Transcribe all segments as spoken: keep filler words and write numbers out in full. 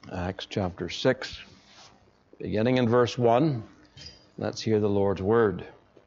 Acts chapter six, beginning in verse one. Let's hear the Lord's word.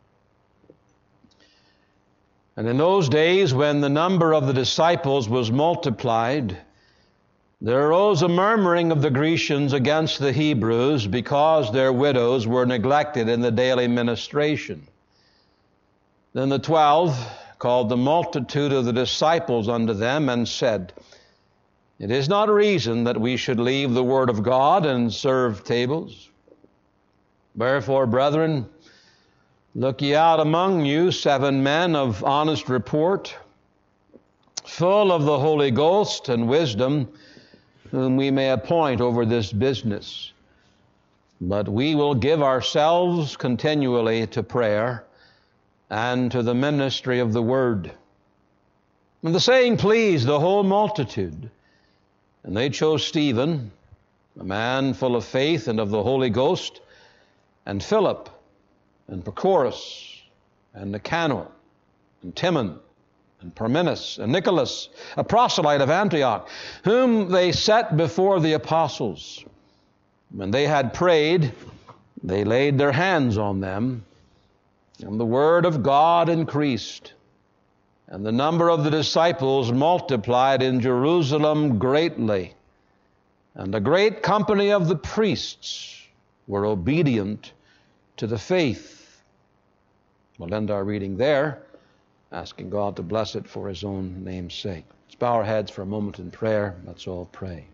And in those days, when the number of the disciples was multiplied, there arose a murmuring of the Grecians against the Hebrews, because their widows were neglected in the daily ministration. Then the twelve called the multitude of the disciples unto them, and said, It is not reason that we should leave the word of God and serve tables. Wherefore, brethren, look ye out among you seven men of honest report, full of the Holy Ghost and wisdom, whom we may appoint over this business. But we will give ourselves continually to prayer and to the ministry of the word. And the saying pleased the whole multitude. And they chose Stephen, a man full of faith and of the Holy Ghost, and Philip, and Prochorus, and Nicanor, and Timon, and Parmenas, and Nicholas, a proselyte of Antioch, whom they set before the apostles. When they had prayed, they laid their hands on them, and the word of God increased, and the number of the disciples multiplied in Jerusalem greatly, and a great company of the priests were obedient to the faith. We'll end our reading there, asking God to bless it for His own name's sake. Let's bow our heads for a moment in prayer. Let's all pray.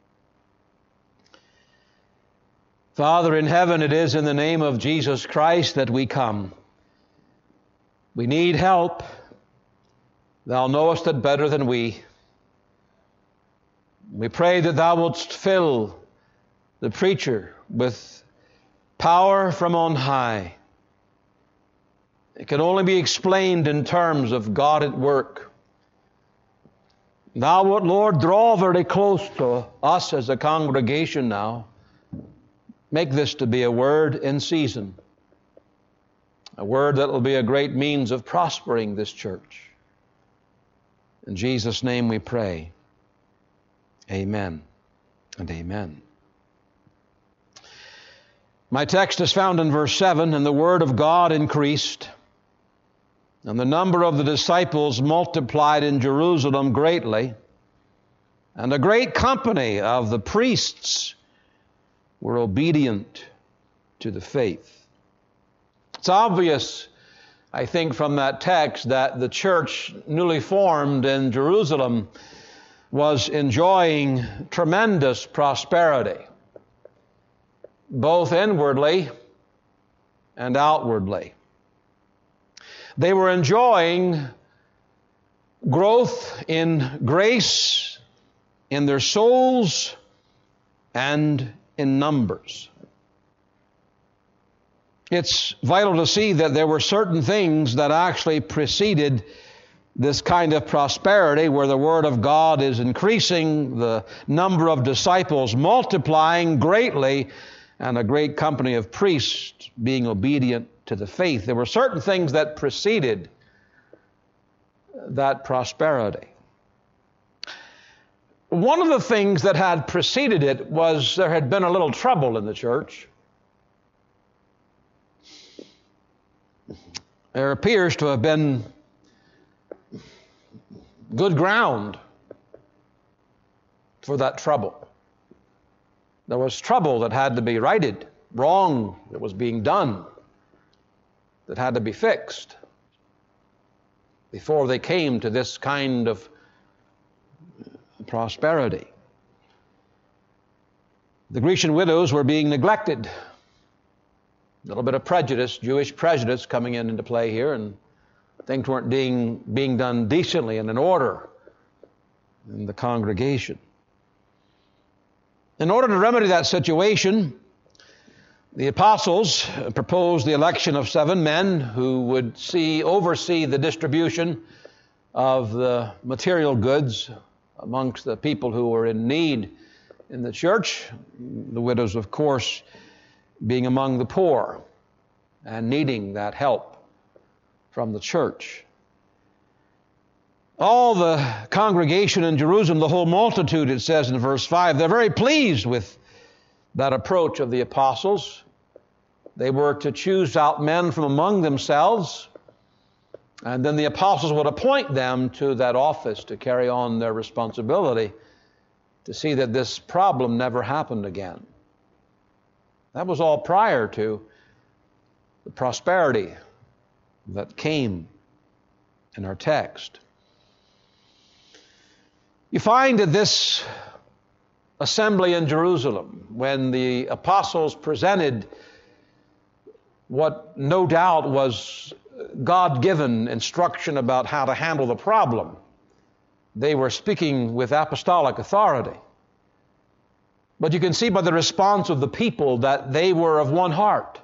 Father in heaven, it is in the name of Jesus Christ that we come. We need help. Thou knowest it better than we. We pray that Thou wouldst fill the preacher with power from on high. It can only be explained in terms of God at work. Thou wilt, Lord, draw very close to us as a congregation now. Make this to be a word in season. A word that will be a great means of prospering this church. In Jesus' name we pray. Amen and amen. My text is found in verse seven, and the word of God increased, and the number of the disciples multiplied in Jerusalem greatly, and a great company of the priests were obedient to the faith. It's obvious, I think, from that text that the church newly formed in Jerusalem was enjoying tremendous prosperity, both inwardly and outwardly. They were enjoying growth in grace, in their souls, and in numbers. It's vital to see that there were certain things that actually preceded this kind of prosperity, where the Word of God is increasing, the number of disciples multiplying greatly, and a great company of priests being obedient to the faith. There were certain things that preceded that prosperity. One of the things that had preceded it was there had been a little trouble in the church. There appears to have been good ground for that trouble. There was trouble that had to be righted, wrong that was being done, that had to be fixed before they came to this kind of prosperity. The Grecian widows were being neglected. A little bit of prejudice, Jewish prejudice coming in into play here, and things weren't being, being done decently and in order in the congregation. In order to remedy that situation, the apostles proposed the election of seven men who would see, oversee the distribution of the material goods amongst the people who were in need in the church. The widows, of course, being among the poor and needing that help from the church. All the congregation in Jerusalem, the whole multitude, it says in verse five, they're very pleased with that approach of the apostles. They were to choose out men from among themselves, and then the apostles would appoint them to that office to carry on their responsibility to see that this problem never happened again. That was all prior to the prosperity that came in our text. You find that this assembly in Jerusalem, when the apostles presented what no doubt was God-given instruction about how to handle the problem, they were speaking with apostolic authority. But you can see by the response of the people that they were of one heart.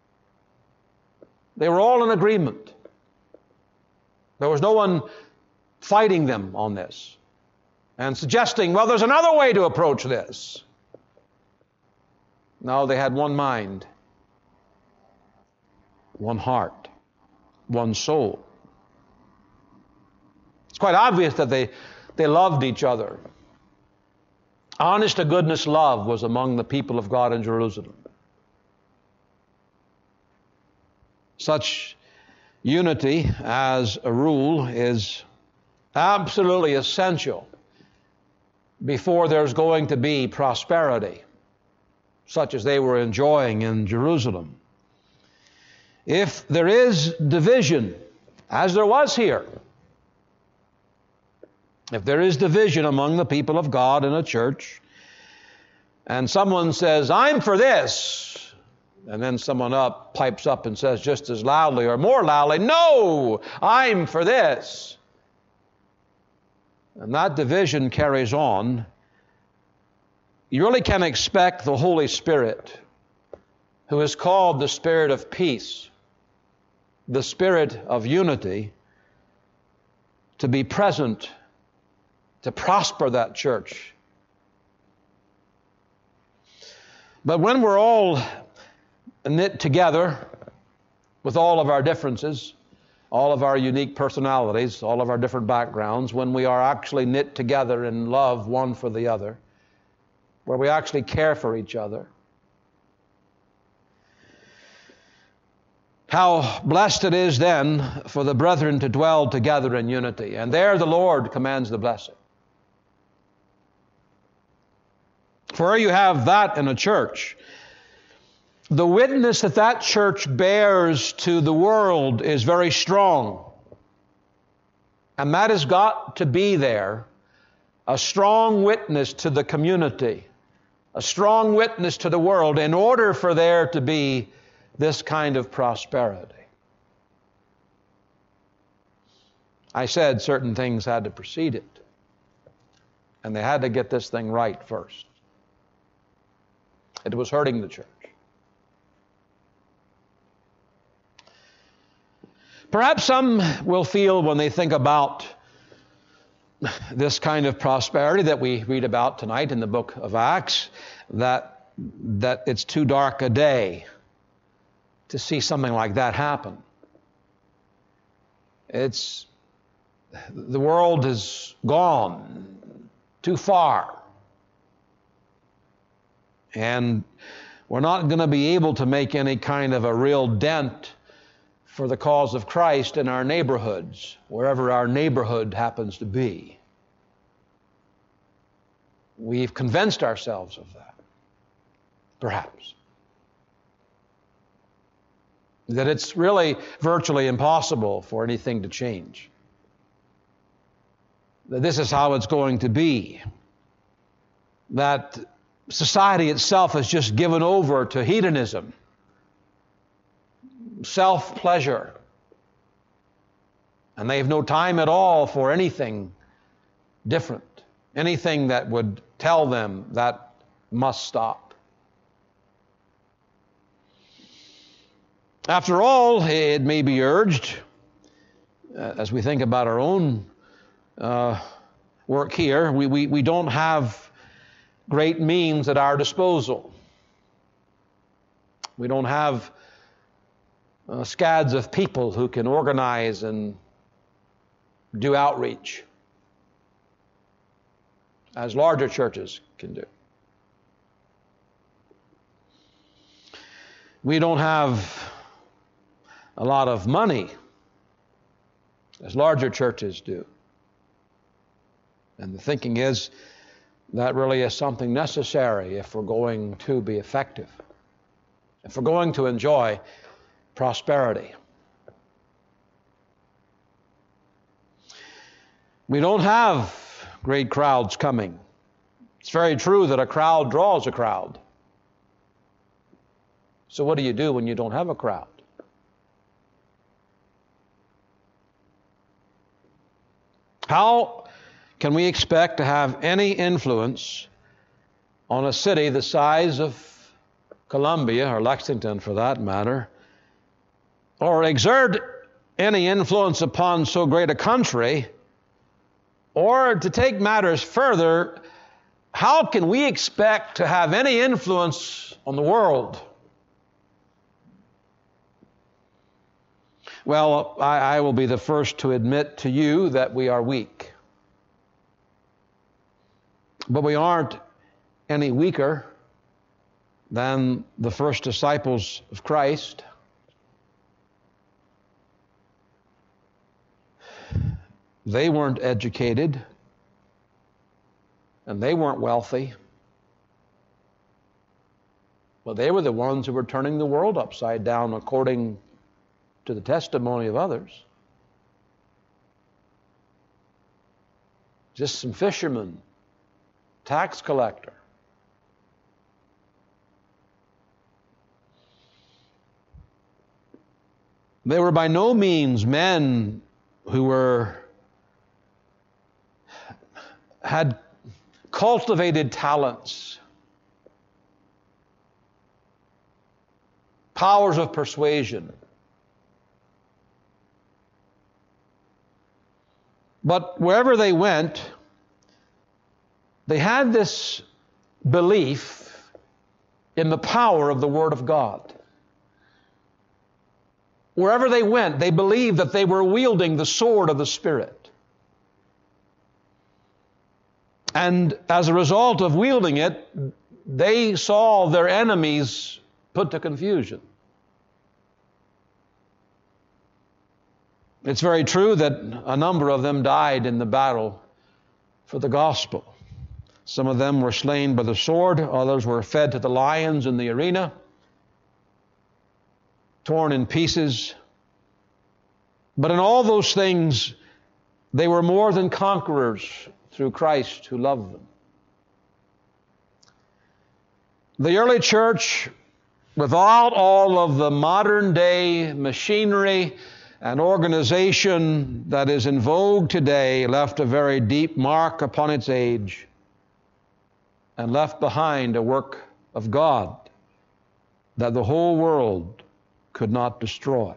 They were all in agreement. There was no one fighting them on this and suggesting, well, there's another way to approach this. No, they had one mind, one heart, one soul. It's quite obvious that they, they loved each other. Honest to goodness love was among the people of God in Jerusalem. Such unity, as a rule, is absolutely essential before there's going to be prosperity, such as they were enjoying in Jerusalem. If there is division, as there was here, if there is division among the people of God in a church, and someone says, I'm for this, and then someone up pipes up and says just as loudly or more loudly, no, I'm for this. And that division carries on. You really can expect the Holy Spirit, who is called the Spirit of peace, the Spirit of unity, to be present, to prosper that church. But when we're all knit together with all of our differences, all of our unique personalities, all of our different backgrounds, when we are actually knit together in love one for the other, where we actually care for each other, how blessed it is then for the brethren to dwell together in unity. And there the Lord commands the blessing. For where you have that in a church, the witness that that church bears to the world is very strong. And that has got to be there, a strong witness to the community, a strong witness to the world, in order for there to be this kind of prosperity. I said certain things had to precede it, and they had to get this thing right first. It was hurting the church. Perhaps some will feel when they think about this kind of prosperity that we read about tonight in the book of Acts, that, that it's too dark a day to see something like that happen. It's, the world has gone too far. And we're not going to be able to make any kind of a real dent for the cause of Christ in our neighborhoods, wherever our neighborhood happens to be. We've convinced ourselves of that, perhaps. That it's really virtually impossible for anything to change. That this is how it's going to be. That society itself has just given over to hedonism, self-pleasure, and they have no time at all for anything different, anything that would tell them that must stop. After all, it may be urged, uh, as we think about our own uh, work here, we, we, we don't have great means at our disposal. We don't have uh, scads of people who can organize and do outreach as larger churches can do. We don't have a lot of money as larger churches do. And the thinking is that really is something necessary if we're going to be effective, if we're going to enjoy prosperity. We don't have great crowds coming. It's very true that a crowd draws a crowd. So what do you do when you don't have a crowd? How can we expect to have any influence on a city the size of Columbia, or Lexington for that matter, or exert any influence upon so great a country, or to take matters further, how can we expect to have any influence on the world? Well, I, I will be the first to admit to you that we are weak. But we aren't any weaker than the first disciples of Christ. They weren't educated, and they weren't wealthy. Well, they were the ones who were turning the world upside down according to the testimony of others. Just some fishermen, tax collector. They were by no means men who were had cultivated talents, powers of persuasion. But wherever they went, they had this belief in the power of the Word of God. Wherever they went, they believed that they were wielding the sword of the Spirit. And as a result of wielding it, they saw their enemies put to confusion. It's very true that a number of them died in the battle for the gospel. Some of them were slain by the sword, others were fed to the lions in the arena, torn in pieces. But in all those things, they were more than conquerors through Christ who loved them. The early church, without all of the modern day machinery and organization that is in vogue today, left a very deep mark upon its age and left behind a work of God that the whole world could not destroy.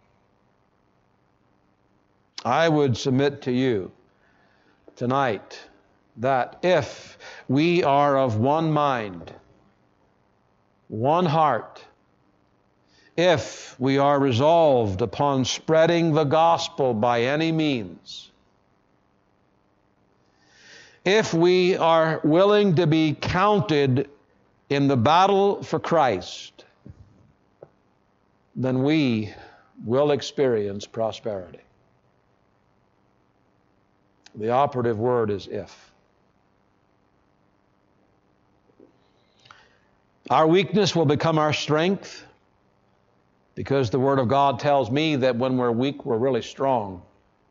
I would submit to you tonight that if we are of one mind, one heart, if we are resolved upon spreading the gospel by any means, if we are willing to be counted in the battle for Christ, then we will experience prosperity. The operative word is if. Our weakness will become our strength, because the Word of God tells me that when we're weak, we're really strong.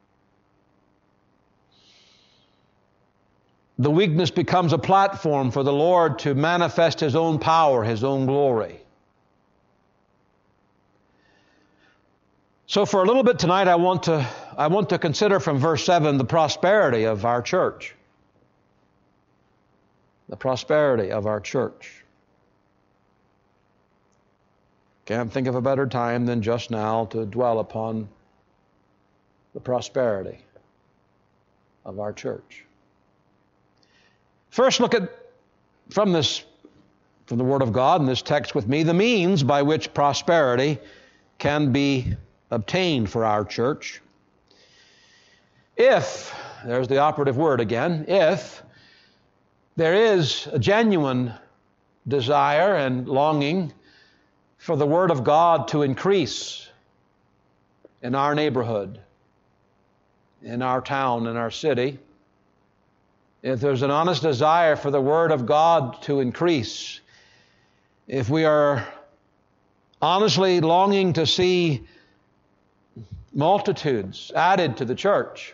The weakness becomes a platform for the Lord to manifest His own power, His own glory. So for a little bit tonight, I want to, I want to consider from verse seven the prosperity of our church. The prosperity of our church. Can't think of a better time than just now to dwell upon the prosperity of our church. First, look at, from this, from the Word of God in this text with me, the means by which prosperity can be obtained for our church. If, there's the operative word again, if there is a genuine desire and longing for the Word of God to increase in our neighborhood, in our town, in our city, if there's an honest desire for the Word of God to increase, if we are honestly longing to see multitudes added to the church,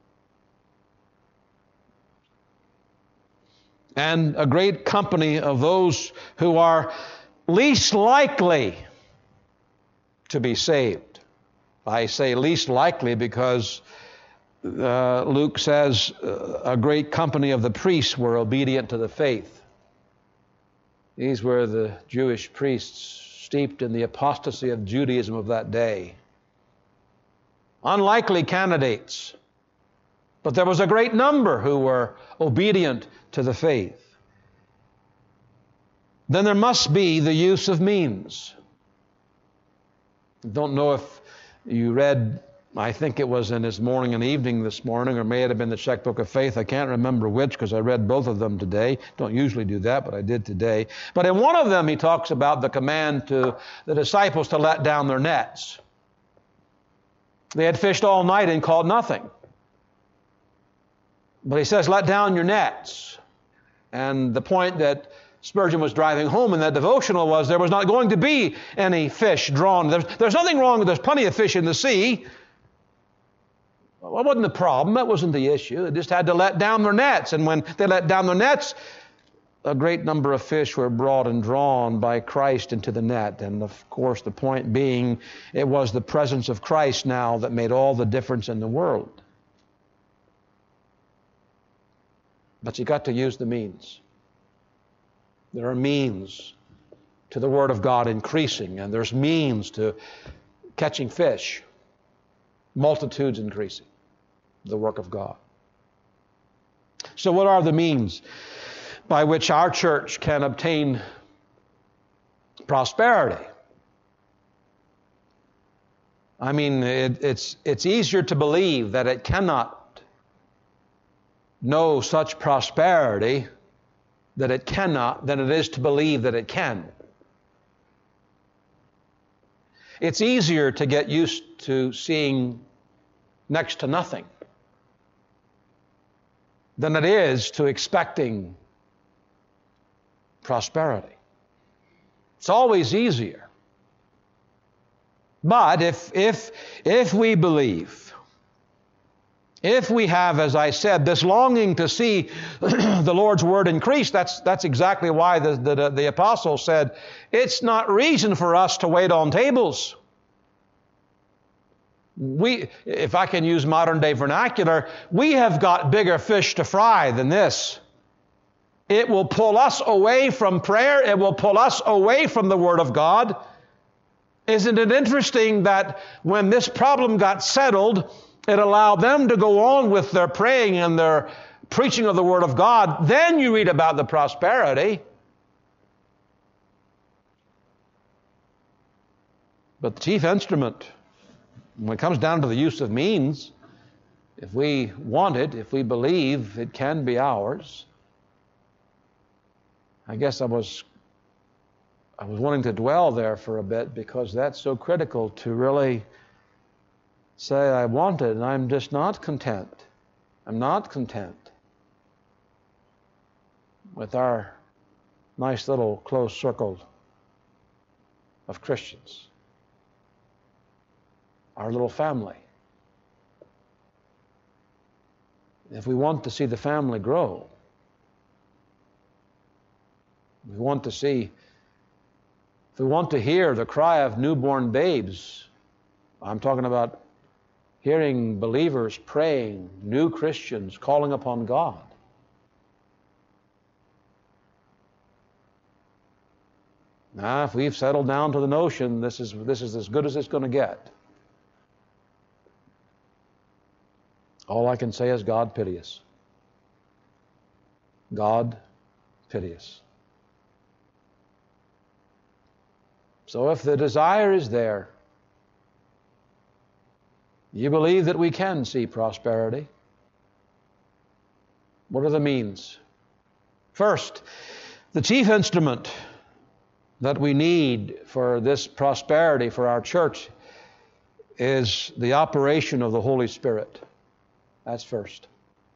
and a great company of those who are least likely to be saved. I say least likely because uh, Luke says uh, a great company of the priests were obedient to the faith. These were the Jewish priests steeped in the apostasy of Judaism of that day. Unlikely candidates, but there was a great number who were obedient to the faith. Then there must be the use of means. I don't know if you read, I think it was in his morning and evening this morning, or may it have been the checkbook of faith. I can't remember which because I read both of them today. Don't usually do that, but I did today. But in one of them he talks about the command to the disciples to let down their nets. They had fished all night and caught nothing. But he says, let down your nets. And the point that Spurgeon was driving home in that devotional was there was not going to be any fish drawn. There's, there's nothing wrong. There's plenty of fish in the sea. Well, that wasn't the problem. That wasn't the issue. They just had to let down their nets. And when they let down their nets, a great number of fish were brought and drawn by Christ into the net. And of course, the point being, it was the presence of Christ now that made all the difference in the world. But you got to use the means. There are means to the Word of God increasing, and there's means to catching fish, multitudes increasing, the work of God. So what are the means by which our church can obtain prosperity? I mean, it, it's, it's easier to believe that it cannot know such prosperity that it cannot than it is to believe that it can. It's easier to get used to seeing next to nothing than it is to expecting prosperity. It's always easier. But if if if we believe, if we have, as I said, this longing to see the Lord's Word increase, that's, that's exactly why the, the, the apostle said, it's not reason for us to wait on tables. We, if I can use modern day vernacular, we have got bigger fish to fry than this. It will pull us away from prayer. It will pull us away from the Word of God. Isn't it interesting that when this problem got settled, it allowed them to go on with their praying and their preaching of the Word of God. Then you read about the prosperity. But the chief instrument, when it comes down to the use of means, if we want it, if we believe it can be ours, I guess I was I was wanting to dwell there for a bit because that's so critical to really say, I want it, and I'm just not content. I'm not content with our nice little close circle of Christians, our little family. If we want to see the family grow, we want to see, if we want to hear the cry of newborn babes, I'm talking about hearing believers praying, new Christians calling upon God. Now, if we've settled down to the notion this is, this is as good as it's going to get, all I can say is God pity us. God pity us. So if the desire is there, you believe that we can see prosperity, What are the means? First, the chief instrument that we need for this prosperity for our church is the operation of the Holy Spirit. That's first.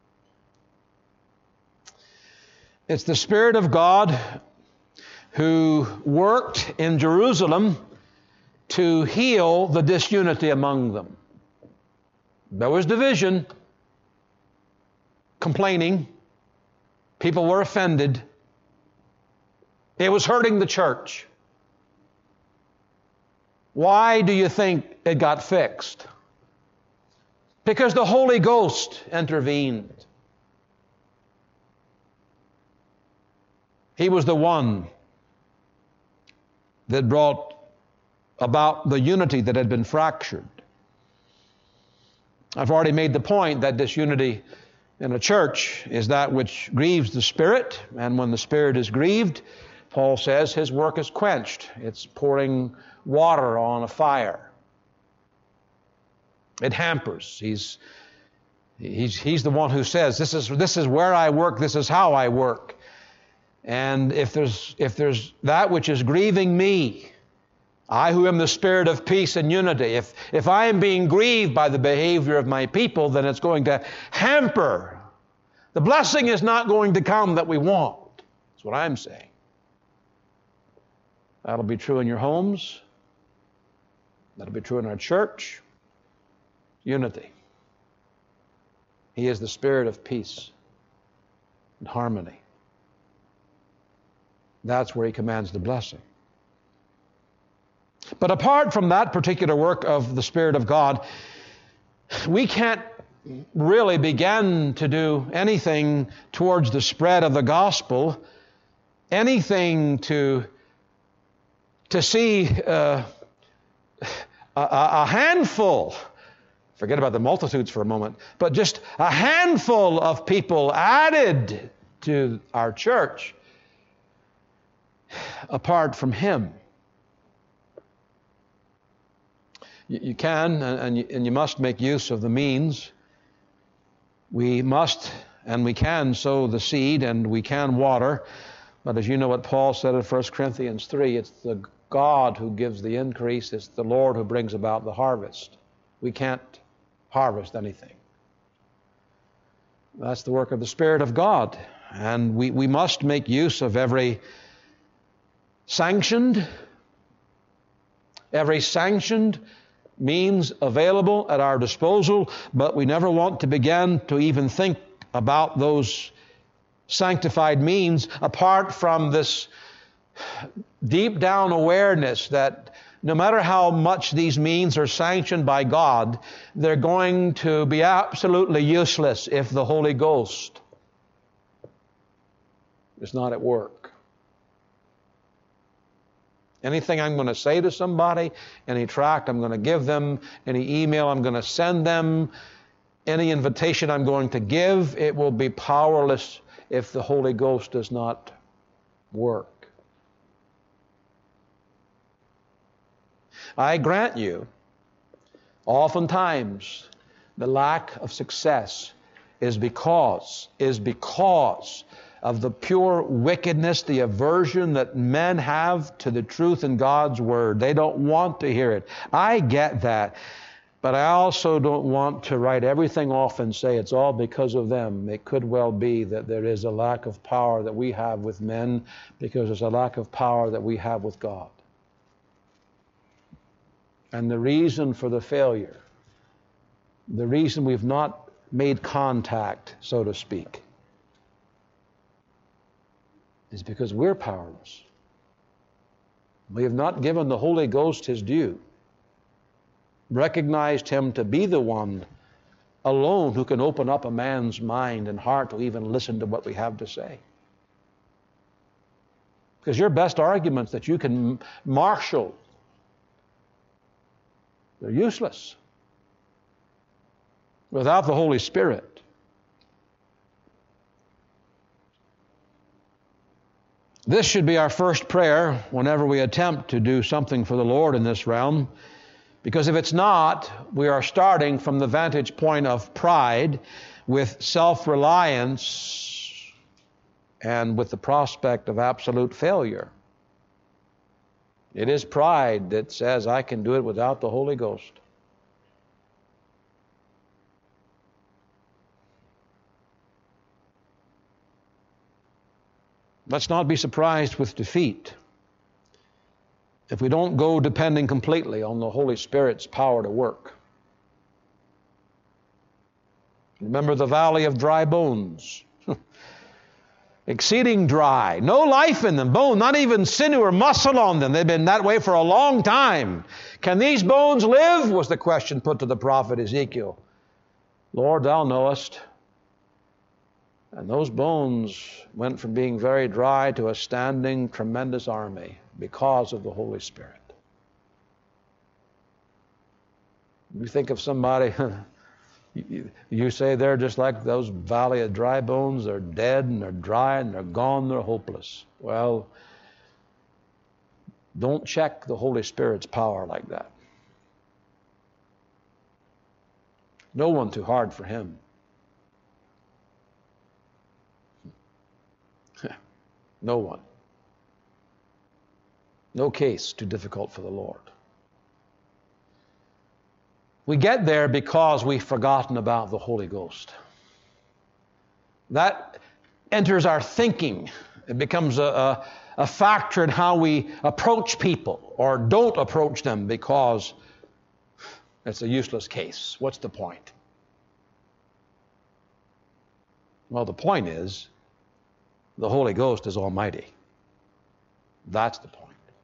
It's the Spirit of God who worked in Jerusalem to heal the disunity among them. There was division, complaining. People were offended. It was hurting the church. Why do you think it got fixed? Because the Holy Ghost intervened. He was the one that brought about the unity that had been fractured. I've already made the point that disunity in a church is that which grieves the Spirit, and when the Spirit is grieved, Paul says his work is quenched. It's pouring water on a fire. It hampers. He's, he's, he's the one who says, this is, this is where I work, this is how I work. And if there's, if there's that which is grieving me, I who am the Spirit of peace and unity, if, if I am being grieved by the behavior of my people, then it's going to hamper. The blessing is not going to come that we want. That's what I'm saying. That'll be true in your homes. That'll be true in our church. Unity. He is the Spirit of peace and harmony. That's where He commands the blessing. But apart from that particular work of the Spirit of God, we can't really begin to do anything towards the spread of the gospel, anything to, to see uh, a, a handful, forget about the multitudes for a moment, but just a handful of people added to our church apart from Him. You can and you, and you must make use of the means. We must and we can sow the seed and we can water. But as you know what Paul said in First Corinthians three, it's the God who gives the increase. It's the Lord who brings about the harvest. We can't harvest anything. That's the work of the Spirit of God. And we, we must make use of every sanctioned, every sanctioned means available at our disposal, but we never want to begin to even think about those sanctified means apart from this deep down awareness that no matter how much these means are sanctioned by God, they're going to be absolutely useless if the Holy Ghost is not at work. Anything I'm going to say to somebody, any tract I'm going to give them, any email I'm going to send them, any invitation I'm going to give, it will be powerless if the Holy Ghost does not work. I grant you, oftentimes the lack of success is because, is because of the pure wickedness, the aversion that men have to the truth in God's Word. They don't want to hear it. I get that. But I also don't want to write everything off and say it's all because of them. It could well be that there is a lack of power that we have with men because there's a lack of power that we have with God. And the reason for the failure, the reason we've not made contact, so to speak, is because we're powerless. We have not given the Holy Ghost His due, recognized Him to be the one alone who can open up a man's mind and heart to even listen to what we have to say. Because your best arguments that you can marshal, they're useless without the Holy Spirit. This should be our first prayer whenever we attempt to do something for the Lord in this realm, Because if it's not, we are starting from the vantage point of pride, with self-reliance, and with the prospect of absolute failure. It is pride that says, I can do it without the Holy Ghost. Let's not be surprised with defeat if we don't go depending completely on the Holy Spirit's power to work. Remember the valley of dry bones. Exceeding dry. No life in them. Bone, not even sinew or muscle on them. They've been that way for a long time. Can these bones live? Was the question put to the prophet Ezekiel. Lord, thou knowest. And those bones went from being very dry to a standing, tremendous army because of the Holy Spirit. You think of somebody, you, you say they're just like those valley of dry bones. They're dead and they're dry and they're gone. They're hopeless. Well, don't check the Holy Spirit's power like that. No one too hard for Him. No one. No case too difficult for the Lord. We get there because we've forgotten about the Holy Ghost. That enters our thinking. It becomes a, a, a factor in how we approach people or don't approach them because it's a useless case. What's the point? Well, the point is, the Holy Ghost is almighty. That's the point.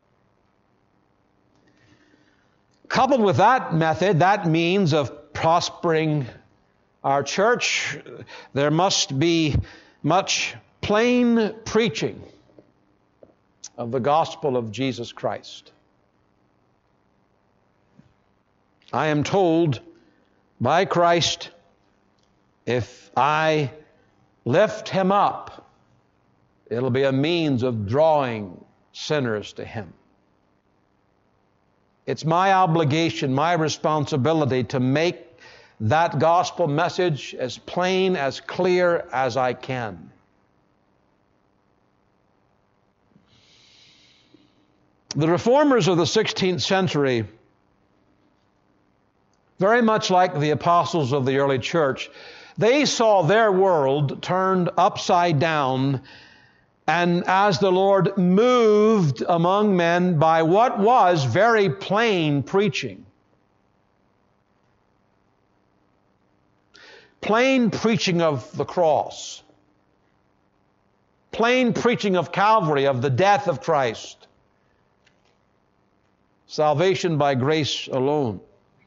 Coupled with that method, that means of prospering our church, there must be much plain preaching of the gospel of Jesus Christ. I am told by Christ, if I lift Him up, it'll be a means of drawing sinners to Him. It's my obligation, my responsibility to make that gospel message as plain, as clear as I can. The reformers of the sixteenth century, very much like the apostles of the early church, they saw their world turned upside down. And as the Lord moved among men by what was very plain preaching. Plain preaching of the cross. Plain preaching of Calvary, of the death of Christ. Salvation by grace alone.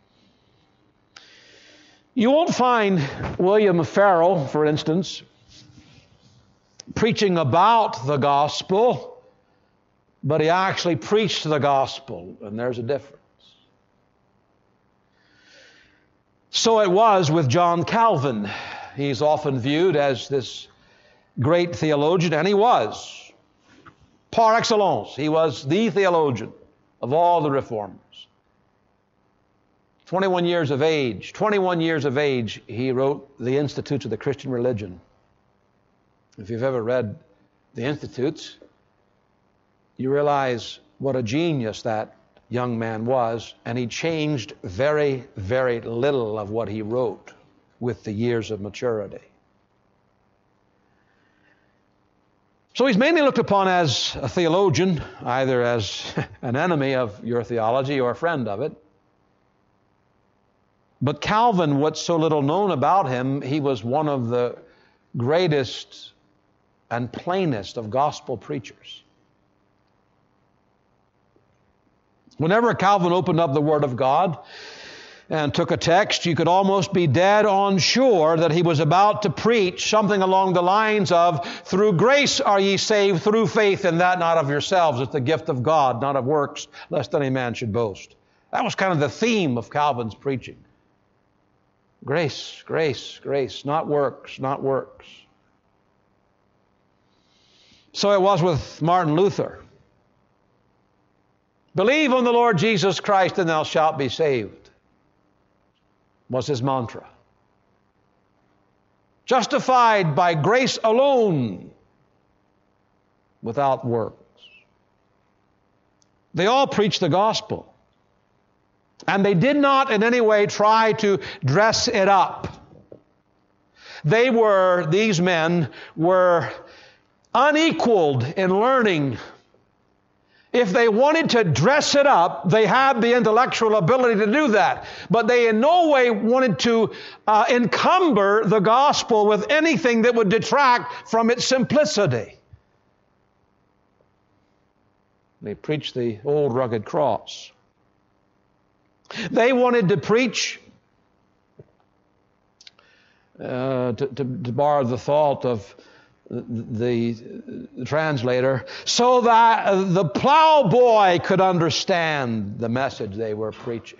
You won't find William Farel, for instance, preaching about the gospel, but he actually preached the gospel, and there's a difference. So it was with John Calvin. He's often viewed as this great theologian, and he was. Par excellence, he was the theologian of all the reformers. twenty-one years of age, twenty-one years of age, he wrote the Institutes of the Christian Religion. If you've ever read the Institutes, you realize what a genius that young man was, and he changed very, very little of what he wrote with the years of maturity. So he's mainly looked upon as a theologian, either as an enemy of your theology or a friend of it. But Calvin, what's so little known about him, he was one of the greatest and plainest of gospel preachers. Whenever Calvin opened up the Word of God and took a text, you could almost be dead on sure that he was about to preach something along the lines of, through grace are ye saved through faith, and that not of yourselves. It's the gift of God, not of works, lest any man should boast. That was kind of the theme of Calvin's preaching. Grace, grace, grace, not works, not works. So it was with Martin Luther. Believe on the Lord Jesus Christ and thou shalt be saved, was his mantra. Justified by grace alone, without works. They all preached the gospel. And they did not in any way try to dress it up. They were, these men were unequaled in learning. If they wanted to dress it up, they had the intellectual ability to do that. But they in no way wanted to uh, encumber the gospel with anything that would detract from its simplicity. They preached the old rugged cross. They wanted to preach, uh, to, to, to borrow the thought of the, the translator, so that the plowboy could understand the message they were preaching.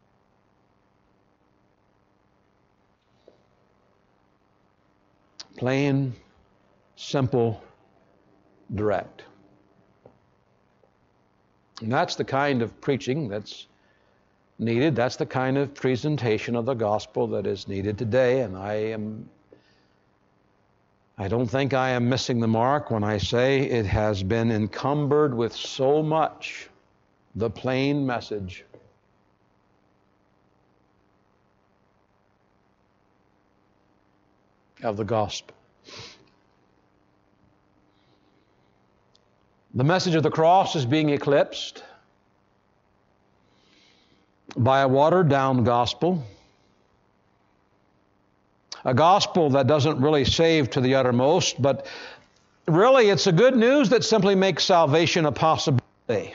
Plain, simple, direct. And that's the kind of preaching that's needed. That's the kind of presentation of the gospel that is needed today. And I am, I don't think I am missing the mark when I say it has been encumbered with so much the plain message. Of the gospel. The message of the cross is being eclipsed by a watered-down gospel, a gospel that doesn't really save to the uttermost, but really it's a good news that simply makes salvation a possibility.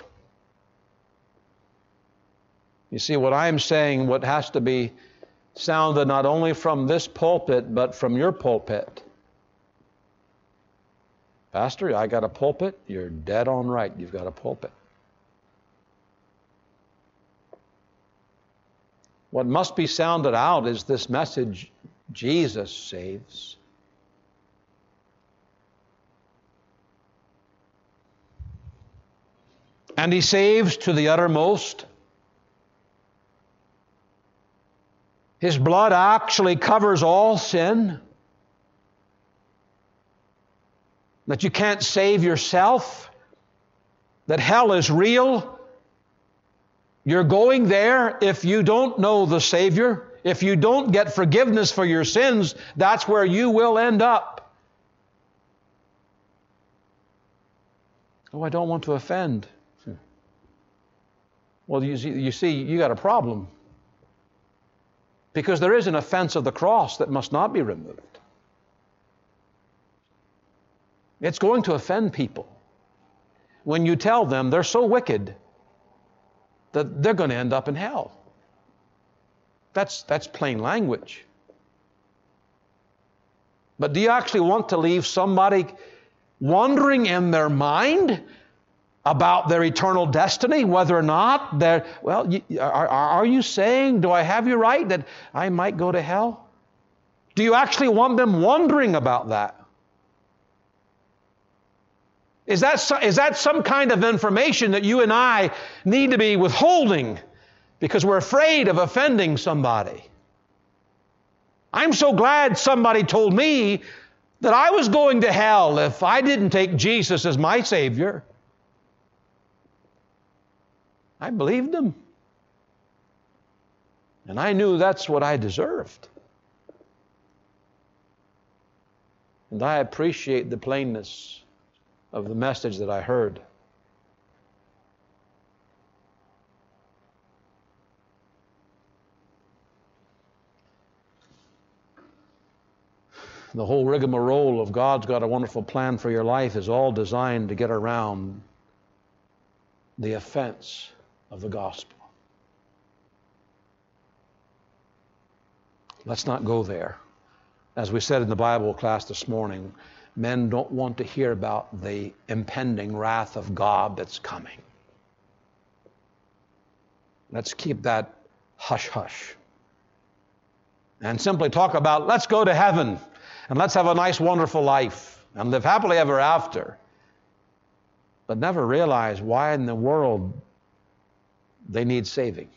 You see, what I'm saying, what has to be sounded not only from this pulpit, but from your pulpit. Pastor, I got a pulpit. You're dead on right. You've got a pulpit. What must be sounded out is this message: Jesus saves. And He saves to the uttermost. His blood actually covers all sin. That you can't save yourself. That hell is real. You're going there if you don't know the Savior. If you don't get forgiveness for your sins, that's where you will end up. Oh, I don't want to offend. Well, you see, you see, you got a problem. Because there is an offense of the cross that must not be removed. It's going to offend people when you tell them they're so wicked that they're going to end up in hell. That's, that's plain language. But do you actually want to leave somebody wondering in their mind about their eternal destiny, whether or not they're, well, are, are you saying, do I have you right, that I might go to hell? Do you actually want them wondering about that? Is that, is that some kind of information that you and I need to be withholding because we're afraid of offending somebody? I'm so glad somebody told me that I was going to hell if I didn't take Jesus as my Savior. I believed him. And I knew that's what I deserved. And I appreciate the plainness of the message that I heard. The whole rigmarole of God's got a wonderful plan for your life is all designed to get around the offense of the gospel. Let's not go there. As we said in the Bible class this morning, men don't want to hear about the impending wrath of God that's coming. Let's keep that hush-hush. And simply talk about, let's go to heaven, and let's have a nice, wonderful life, and live happily ever after. But never realize why in the world They need saving.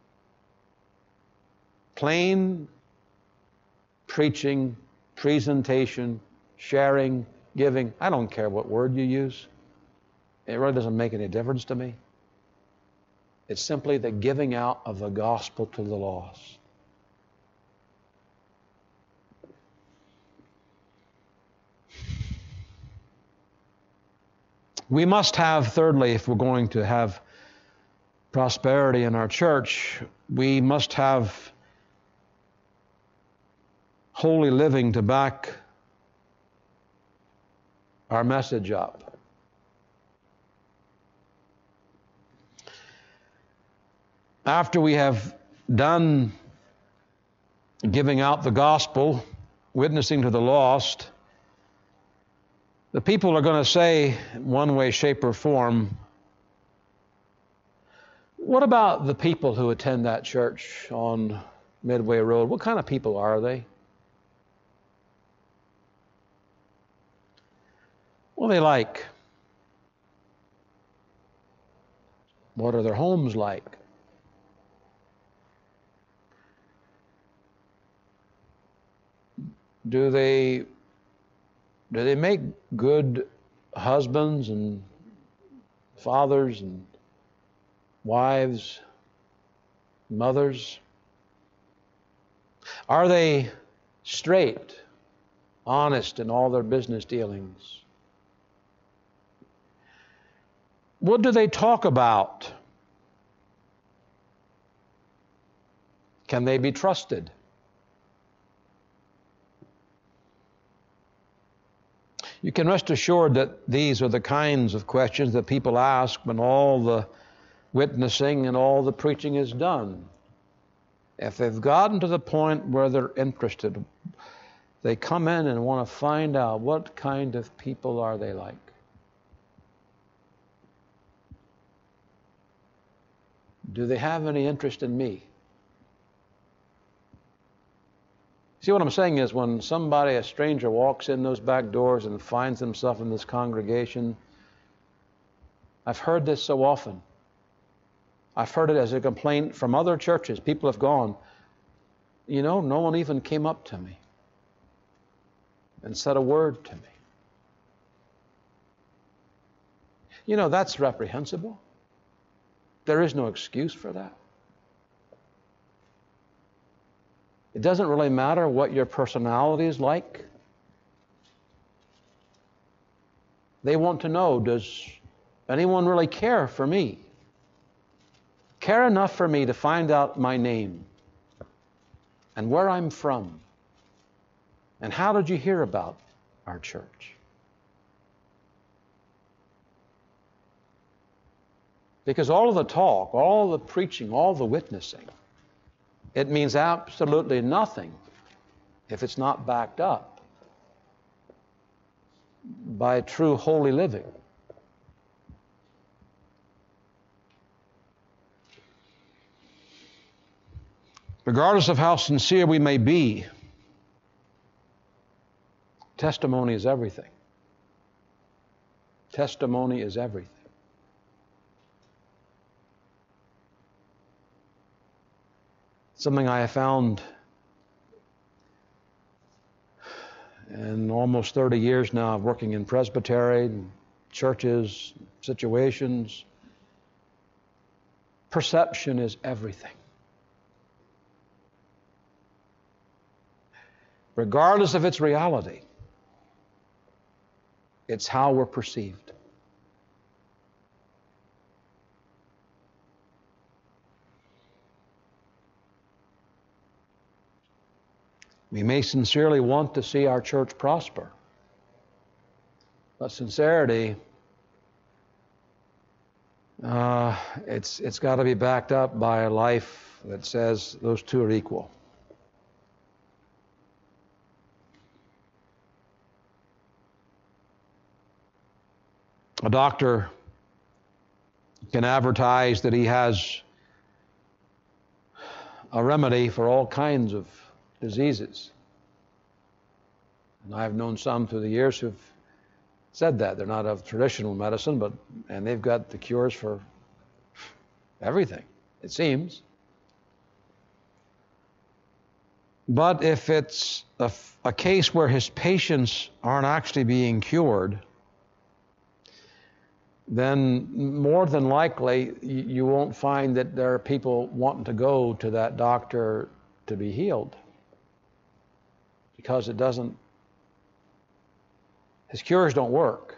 Plain preaching, presentation, sharing, giving. I don't care what word you use. It really doesn't make any difference to me. It's simply the giving out of the gospel to the lost. We must have, thirdly, if we're going to have prosperity in our church, we must have holy living to back our message up. After we have done giving out the gospel, witnessing to the lost, the people are going to say, in one way, shape, or form, what about the people who attend that church on Midway Road? What kind of people are they? What are they like? What are their homes like? Do they do they make good husbands and fathers and wives, mothers? Are they straight, honest in all their business dealings? What do they talk about? Can they be trusted? You can rest assured that these are the kinds of questions that people ask when all the witnessing and all the preaching is done. If they've gotten to the point where they're interested, they come in and want to find out what kind of people are they like. Do they have any interest in me? See, what I'm saying is when somebody, a stranger, walks in those back doors and finds himself in this congregation, I've heard this so often. I've heard it as a complaint from other churches. People have gone, you know, no one even came up to me and said a word to me. You know, that's reprehensible. There is no excuse for that. It doesn't really matter what your personality is like. They want to know, does anyone really care for me? Care enough for me to find out my name and where I'm from? And how did you hear about our church? Because all of the talk, all the preaching, all the witnessing, it means absolutely nothing if it's not backed up by true holy living. Regardless of how sincere we may be, testimony is everything. Testimony is everything. Something I have found in almost thirty years now of working in presbytery, churches, situations. Perception is everything. Regardless of its reality, it's how we're perceived. We may sincerely want to see our church prosper, but sincerity, uh, it's it's got to be backed up by a life that says those two are equal. A doctor can advertise that he has a remedy for all kinds of diseases. And I've known some through the years who've said that. They're not of traditional medicine, but and they've got the cures for everything. it seems. But if it's a, a case where his patients aren't actually being cured, then more than likely you won't find that there are people wanting to go to that doctor to be healed, because it doesn't, his cures don't work.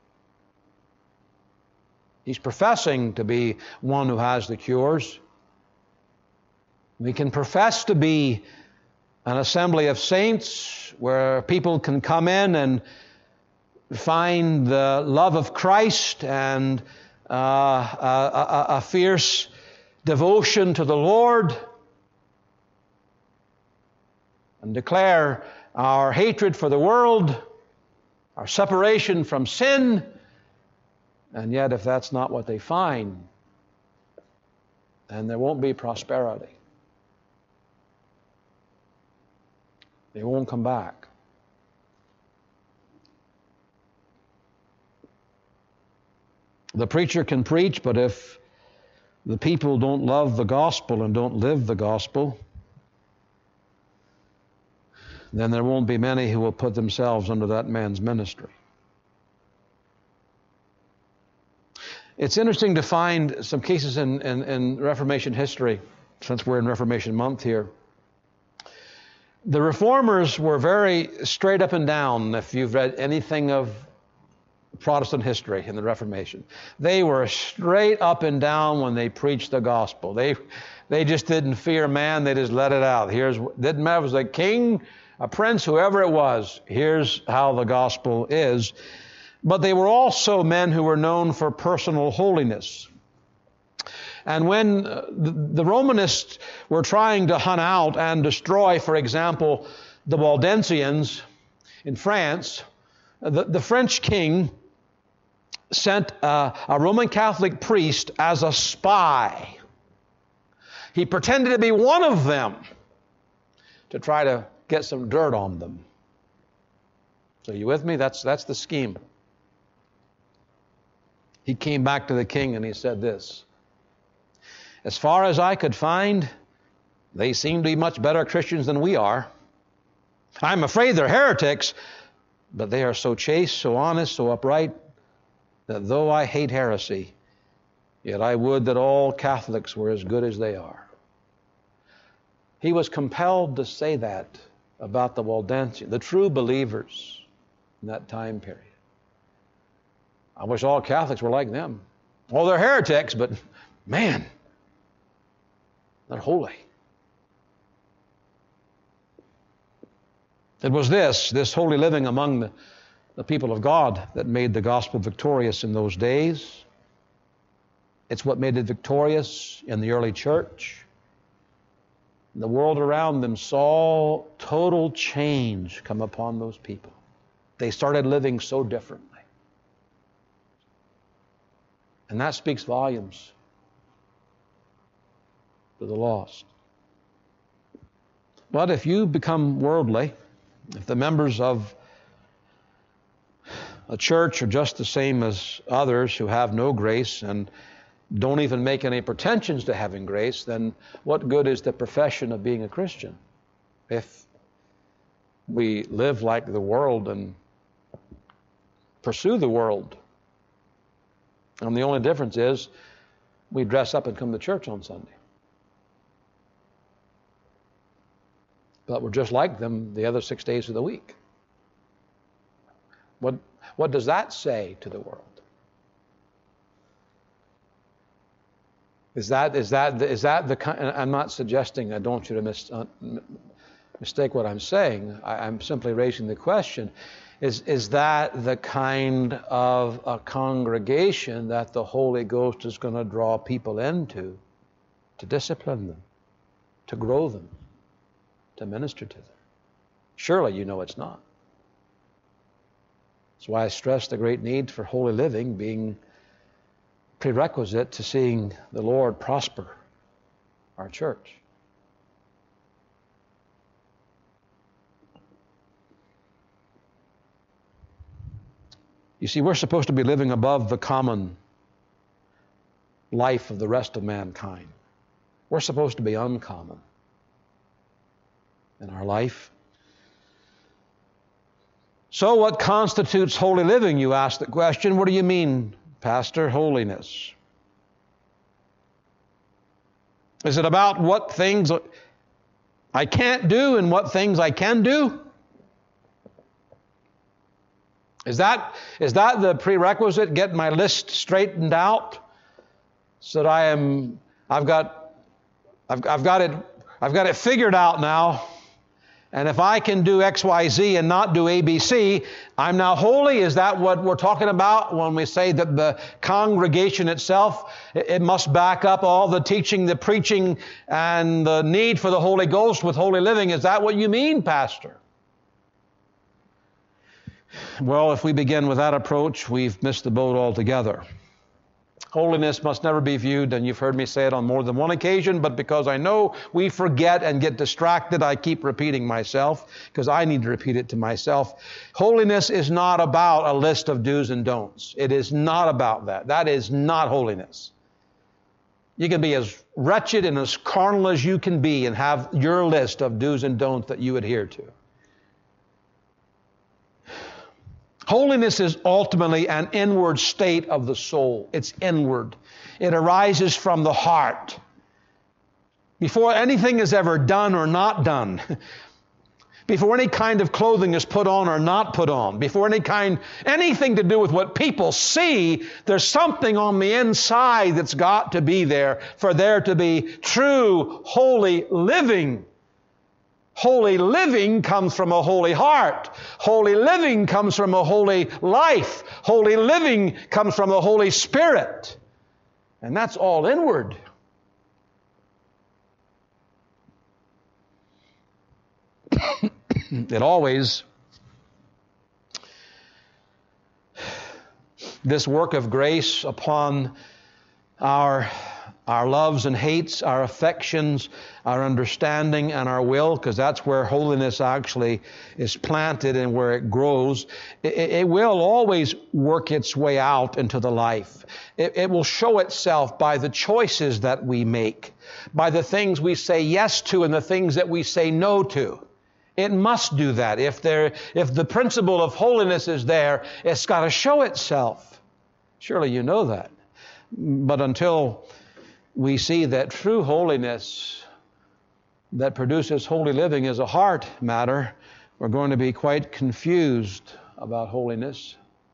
He's professing to be one who has the cures. We can profess to be an assembly of saints where people can come in and find the love of Christ and uh, a, a, a fierce devotion to the Lord, and declare our hatred for the world, our separation from sin. And yet, if that's not what they find, then there won't be prosperity. They won't come back. The preacher can preach, but if the people don't love the gospel and don't live the gospel, then there won't be many who will put themselves under that man's ministry. It's interesting to find some cases in, in, in Reformation history, since we're in Reformation month here. The Reformers were very straight up and down, if you've read anything of Protestant history in the Reformation. They were straight up and down when they preached the gospel. They they just didn't fear man, they just let it out. Here's, didn't matter if it was a king, a prince, whoever it was, here's how the gospel is. But they were also men who were known for personal holiness. And when uh, the, the Romanists were trying to hunt out and destroy, for example, the Waldensians in France, the, the French king sent uh, a Roman Catholic priest as a spy. He pretended to be one of them to try to get some dirt on them. So you with me? That's, that's the scheme. He came back to the king and he said this: as far as I could find, they seem to be much better Christians than we are. I'm afraid they're heretics, but they are so chaste, so honest, so upright, that though I hate heresy, yet I would that all Catholics were as good as they are. He was compelled to say that about the Waldensians, the true believers in that time period. I wish all Catholics were like them. Well, they're heretics, but man, they're holy. It was this, this holy living among the, the people of God that made the gospel victorious in those days. It's what made it victorious in the early church. The world around them saw total change come upon those people. They started living so differently. And that speaks volumes to the lost. But if you become worldly, if the members of a church are just the same as others who have no grace and don't even make any pretensions to having grace, then what good is the profession of being a Christian? If we live like the world and pursue the world, and the only difference is we dress up and come to church on Sunday. But we're just like them the other six days of the week. What, what does that say to the world? Is that, is that, is that the kind, I'm not suggesting, I don't want you to mis, uh, mistake what I'm saying. I, I'm simply raising the question. Is, is that the kind of a congregation that the Holy Ghost is going to draw people into, to discipline them, to grow them, to minister to them? Surely you know it's not. That's why I stress the great need for holy living being prerequisite to seeing the Lord prosper our church. You see, we're supposed to be living above the common life of the rest of mankind. We're supposed to be uncommon in our life. So what constitutes holy living, you ask the question. What do you mean, Pastor, holiness? Is it about what things I can't do and what things I can do? Is that, is that the prerequisite? Get my list straightened out so that I am, I've got, I've, I've got it, I've got it figured out now. And if I can do X, Y, Z and not do A, B, C, I'm now holy? Is that what we're talking about when we say that the congregation itself, it must back up all the teaching, the preaching, and the need for the Holy Ghost with holy living? Is that what you mean, Pastor? Well, if we begin with that approach, we've missed the boat altogether. Holiness must never be viewed, and you've heard me say it on more than one occasion, but because I know we forget and get distracted, I keep repeating myself, because I need to repeat it to myself. Holiness is not about a list of do's and don'ts. It is not about that. That is not holiness. You can be as wretched and as carnal as you can be and have your list of do's and don'ts that you adhere to. Holiness is ultimately an inward state of the soul. It's inward. It arises from the heart. Before anything is ever done or not done, before any kind of clothing is put on or not put on, before any kind, anything to do with what people see, there's something on the inside that's got to be there for there to be true, holy living. Holy living comes from a holy heart. Holy living comes from a holy life. Holy living comes from the Holy Spirit. And that's all inward. It always, this work of grace upon our Our loves and hates, our affections, our understanding, and our will, because that's where holiness actually is planted and where it grows. It, it will always work its way out into the life. It, it will show itself by the choices that we make, by the things we say yes to and the things that we say no to. It must do that. If there, if the principle of holiness is there, it's got to show itself. Surely you know that. But until we see that true holiness that produces holy living is a heart matter, we're going to be quite confused about holiness.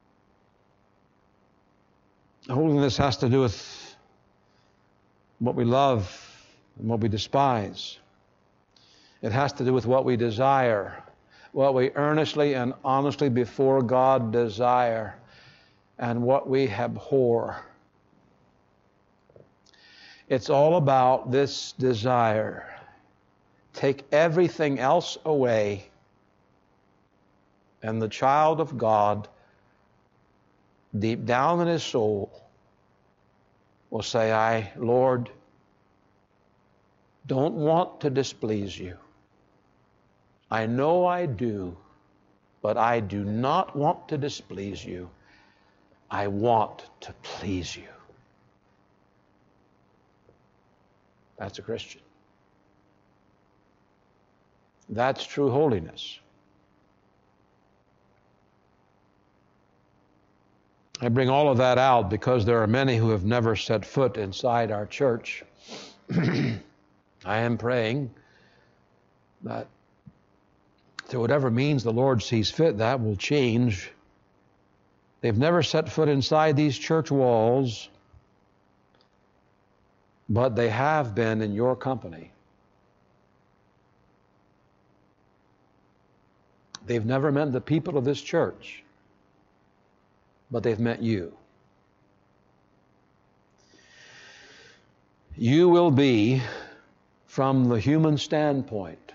Holiness has to do with what we love and what we despise. It has to do with what we desire, what we earnestly and honestly before God desire, and what we abhor. It's all about this desire. Take everything else away, and the child of God, deep down in his soul, will say, I, Lord, don't want to displease you. I know I do, but I do not want to displease you. I want to please you. That's a Christian. That's true holiness. I bring all of that out because there are many who have never set foot inside our church. I am praying that through whatever means the Lord sees fit, that will change. They've never set foot inside these church walls, but they have been in your company. They've never met the people of this church, but they've met you. You will be, from the human standpoint,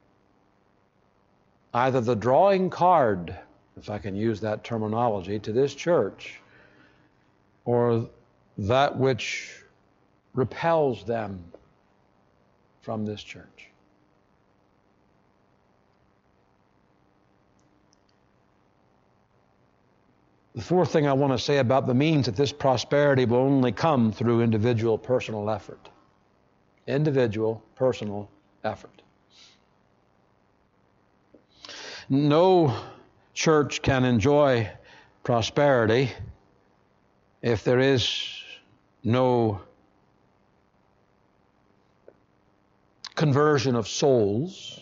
either the drawing card, if I can use that terminology, to this church, or that which repels them from this church. The fourth thing I want to say about the means that this prosperity will only come through individual personal effort. Individual, personal effort. No church can enjoy prosperity if there is no conversion of souls.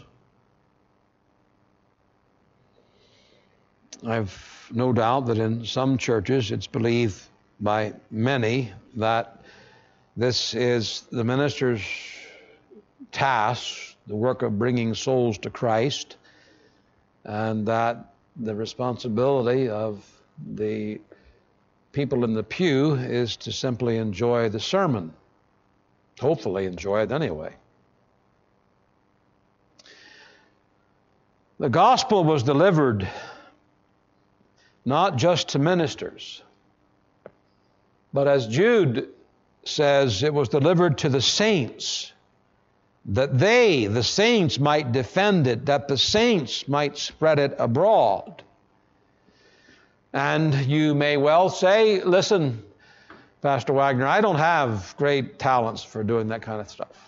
I've no doubt that in some churches it's believed by many that this is the minister's task, the work of bringing souls to Christ, and that the responsibility of the people in the pew is to simply enjoy the sermon. Hopefully enjoy it anyway. The gospel was delivered not just to ministers, but as Jude says, it was delivered to the saints, that they, the saints, might defend it, that the saints might spread it abroad. And you may well say, listen, Pastor Wagner, I don't have great talents for doing that kind of stuff.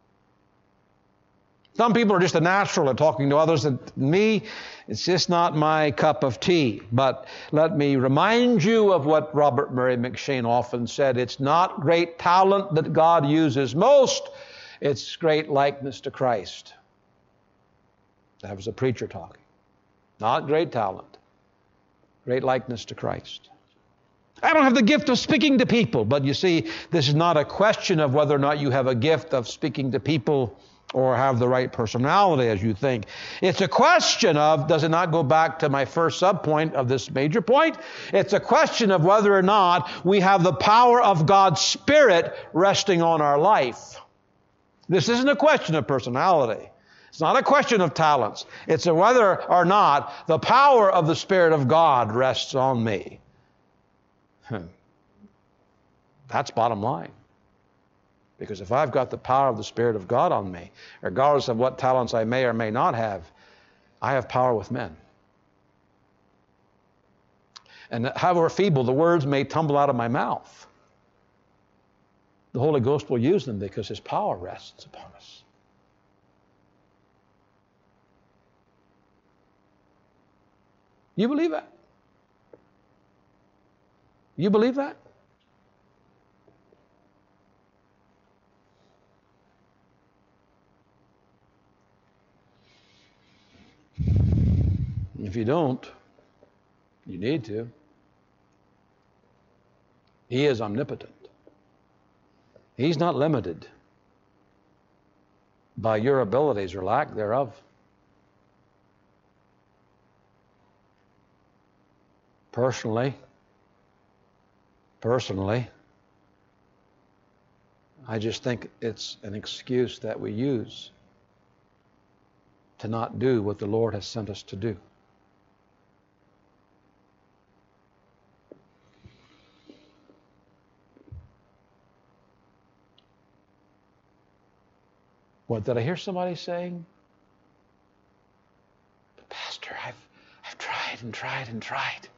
Some people are just a natural at talking to others. And me, it's just not my cup of tea. But let me remind you of what Robert Murray McCheyne often said. It's not great talent that God uses most. It's great likeness to Christ. That was a preacher talking. Not great talent. Great likeness to Christ. I don't have the gift of speaking to people. But you see, this is not a question of whether or not you have a gift of speaking to people or have the right personality as you think. It's a question of, does it not go back to my first subpoint of this major point? It's a question of whether or not we have the power of God's Spirit resting on our life. This isn't a question of personality. It's not a question of talents. It's a whether or not the power of the Spirit of God rests on me. That's bottom line. Because if I've got the power of the Spirit of God on me, regardless of what talents I may or may not have, I have power with men. And however feeble the words may tumble out of my mouth, the Holy Ghost will use them because His power rests upon us. You believe that? You believe that? If you don't, you need to. He is omnipotent. He's not limited by your abilities or lack thereof. Personally, personally, I just think it's an excuse that we use to not do what the Lord has sent us to do. What did I hear somebody saying? Pastor, I've I've tried and tried and tried.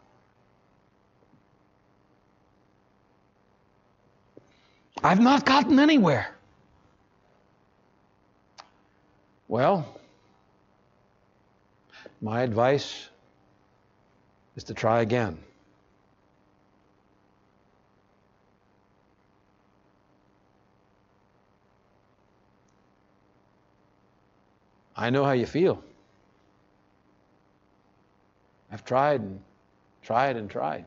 I've not gotten anywhere. Well, my advice is to try again. I know how you feel. I've tried and tried and tried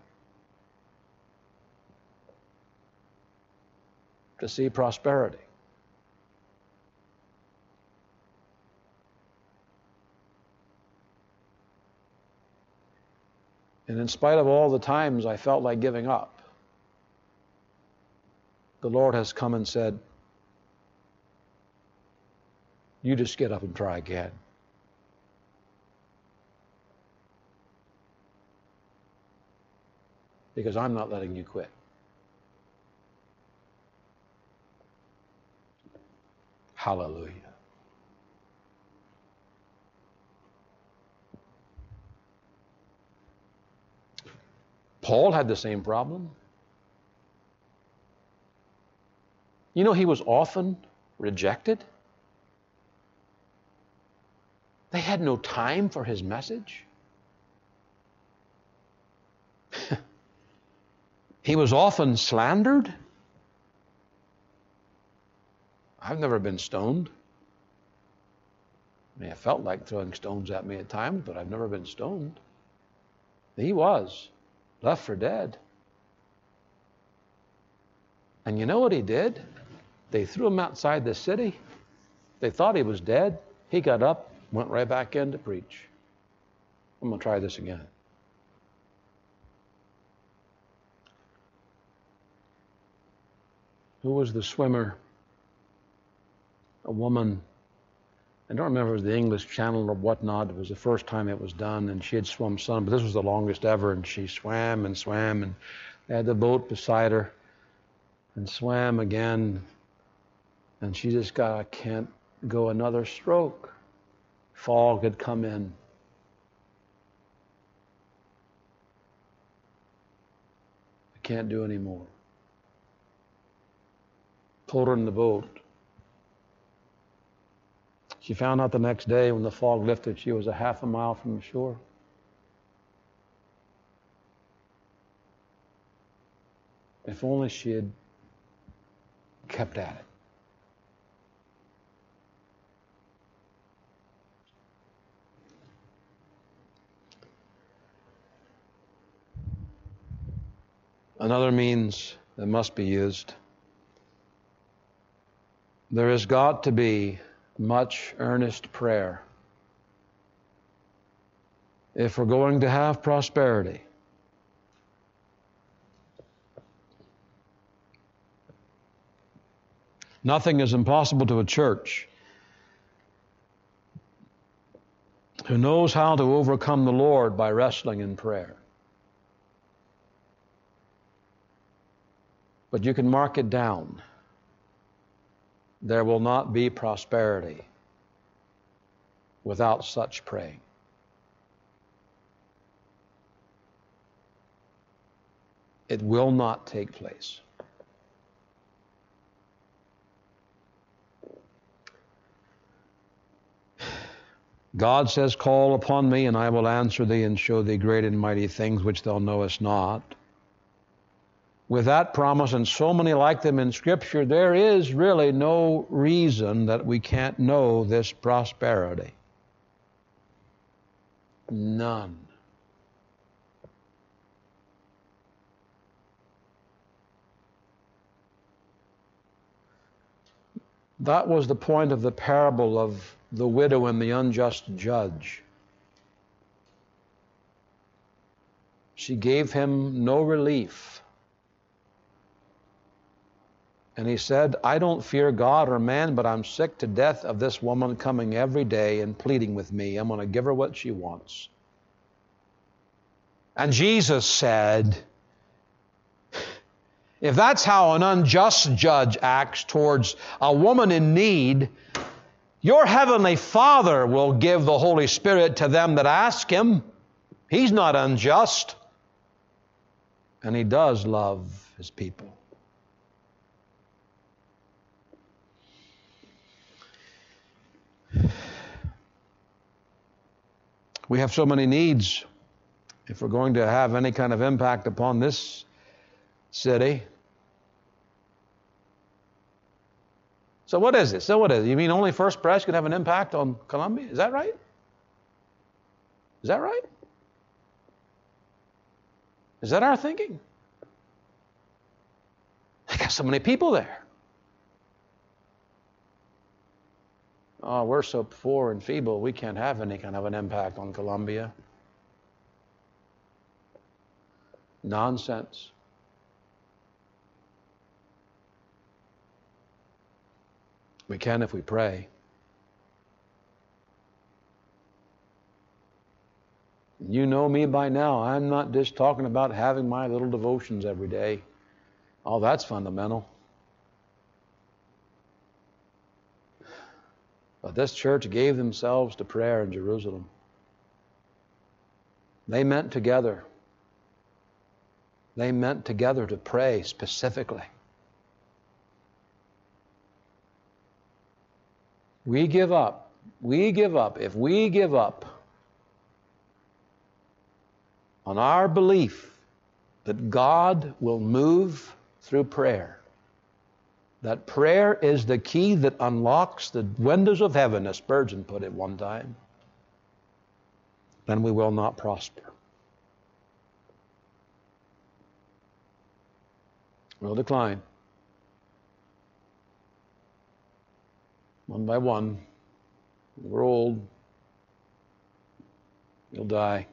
to see prosperity. And in spite of all the times I felt like giving up, the Lord has come and said, you just get up and try again. Because I'm not letting you quit. Hallelujah. Paul had the same problem. You know, he was often rejected. They had no time for his message. He was often slandered. I've never been stoned. I mean, it felt like throwing stones at me at times, but I've never been stoned. He was left for dead. And you know what he did? They threw him outside the city. They thought he was dead. He got up, went right back in to preach. I'm going to try this again. Who was the swimmer? A woman. I don't remember if it was the English Channel or whatnot. It was the first time it was done, and she had swum some, but this was the longest ever, and she swam and swam, and they had the boat beside her, and swam again, and she just got, I can't go another stroke. Fog had come in. I can't do any more. Pulled her in the boat. She found out the next day when the fog lifted, she was a half a mile from the shore. If only she had kept at it. Another means that must be used. There has got to be much earnest prayer if we're going to have prosperity. Nothing is impossible to a church who knows how to overcome the Lord by wrestling in prayer. But you can mark it down. There will not be prosperity without such praying. It will not take place. God says, call upon me, and I will answer thee and show thee great and mighty things which thou knowest not. With that promise and so many like them in Scripture, there is really no reason that we can't know this prosperity. None. That was the point of the parable of the widow and the unjust judge. She gave him no relief. And he said, I don't fear God or man, but I'm sick to death of this woman coming every day and pleading with me. I'm going to give her what she wants. And Jesus said, if that's how an unjust judge acts towards a woman in need, your heavenly Father will give the Holy Spirit to them that ask Him. He's not unjust. And He does love His people. We have so many needs. If we're going to have any kind of impact upon this city. So what is it? So what is it? You mean only First Pres can have an impact on Columbia? Is that right? Is that right? Is that our thinking? I got so many people there. Oh, we're so poor and feeble, we can't have any kind of an impact on Columbia. Nonsense. We can if we pray. You know me by now. I'm not just talking about having my little devotions every day. Oh, that's fundamental. But this church gave themselves to prayer in Jerusalem. They met together. They met together to pray specifically. We give up. We give up. If we give up on our belief that God will move through prayer, that prayer is the key that unlocks the windows of heaven, as Spurgeon put it one time, then we will not prosper. We'll decline. One by one. We're old. You'll die.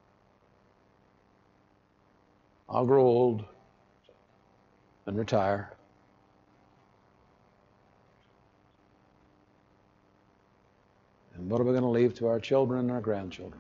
I'll grow old and retire. And what are we going to leave to our children and our grandchildren?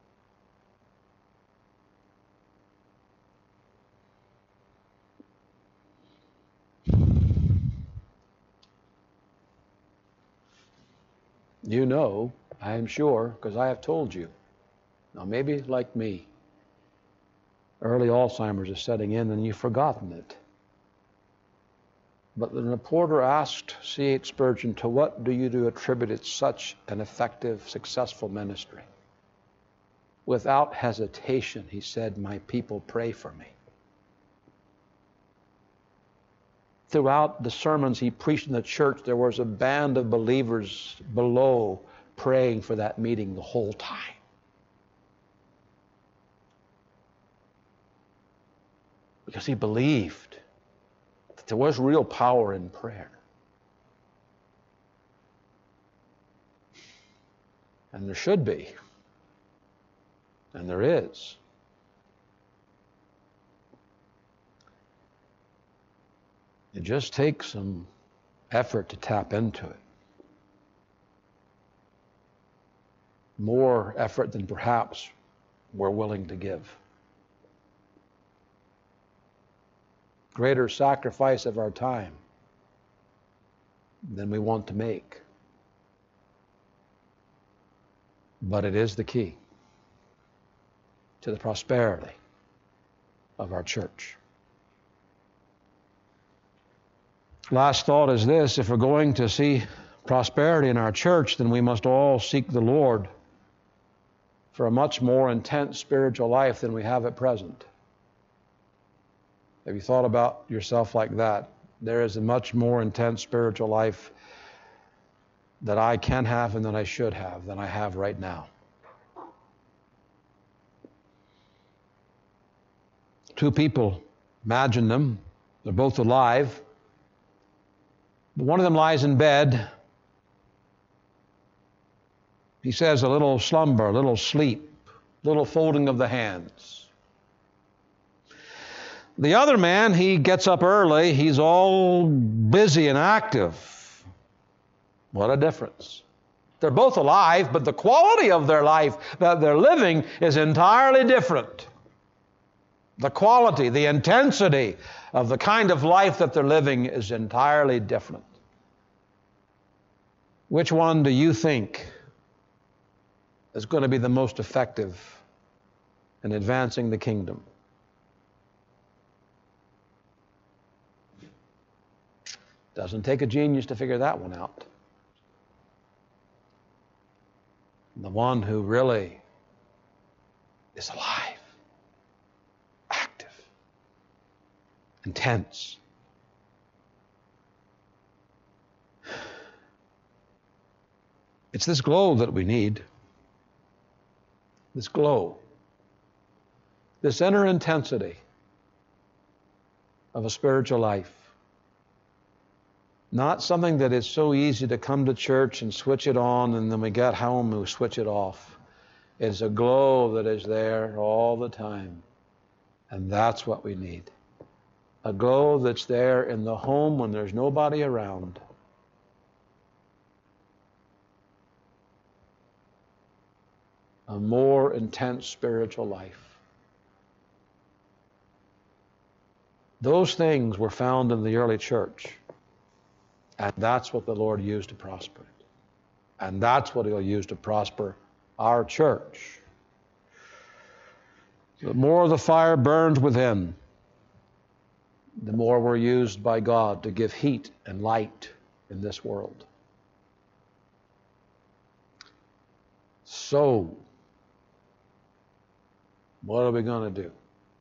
You know, I am sure, because I have told you. Now, maybe like me, early Alzheimer's is setting in and you've forgotten it. But the reporter asked C H Spurgeon, to what do you do attribute such an effective, successful ministry? Without hesitation, he said, my people pray for me. Throughout the sermons he preached in the church, there was a band of believers below praying for that meeting the whole time. Because he believed that there was real power in prayer. And there should be. And there is. It just takes some effort to tap into it. More effort than perhaps we're willing to give. Greater sacrifice of our time than we want to make. But it is the key to the prosperity of our church. Last thought is this: if we're going to see prosperity in our church, then we must all seek the Lord for a much more intense spiritual life than we have at present. Have you thought about yourself like that? There is a much more intense spiritual life that I can have and that I should have than I have right now. Two people, imagine them, they're both alive. But one of them lies in bed. He says a little slumber, a little sleep, a little folding of the hands. The other man, he gets up early. He's all busy and active. What a difference. They're both alive, but the quality of their life that they're living is entirely different. The quality, the intensity of the kind of life that they're living is entirely different. Which one do you think is going to be the most effective in advancing the kingdom? Doesn't take a genius to figure that one out. The one who really is alive, active, intense. It's this glow that we need. This glow. This inner intensity of a spiritual life. Not something that is so easy to come to church and switch it on and then we get home and we switch it off. It's a glow that is there all the time. And that's what we need. A glow that's there in the home when there's nobody around. A more intense spiritual life. Those things were found in the early church. And that's what the Lord used to prosper it. And that's what He'll use to prosper our church. The more the fire burns within, the more we're used by God to give heat and light in this world. So, what are we going to do?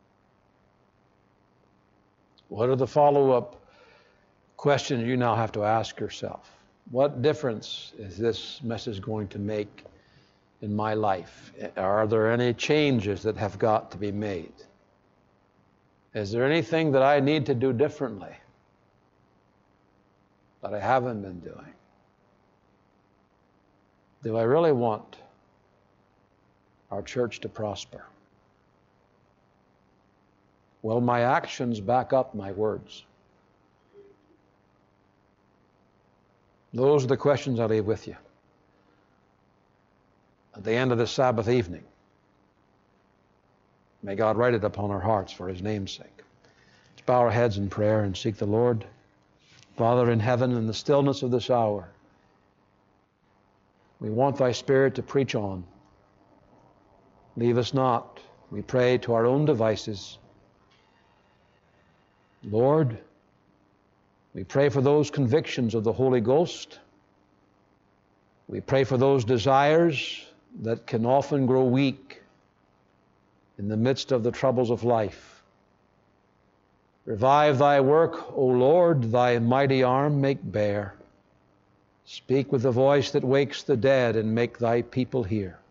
What are the follow-up questions you now have to ask yourself? What difference is this message going to make in my life? Are there any changes that have got to be made? Is there anything that I need to do differently that I haven't been doing? Do I really want our church to prosper? Will my actions back up my words? Those are the questions I leave with you at the end of this Sabbath evening. May God write it upon our hearts for His name's sake. Let's bow our heads in prayer and seek the Lord. Father in heaven, in the stillness of this hour, we want Thy Spirit to preach on. Leave us not, we pray, to our own devices. Lord, we pray for those convictions of the Holy Ghost. We pray for those desires that can often grow weak in the midst of the troubles of life. Revive Thy work, O Lord, Thy mighty arm make bare. Speak with the voice that wakes the dead and make Thy people hear.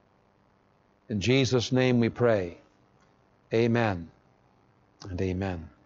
In Jesus' name we pray. Amen and amen.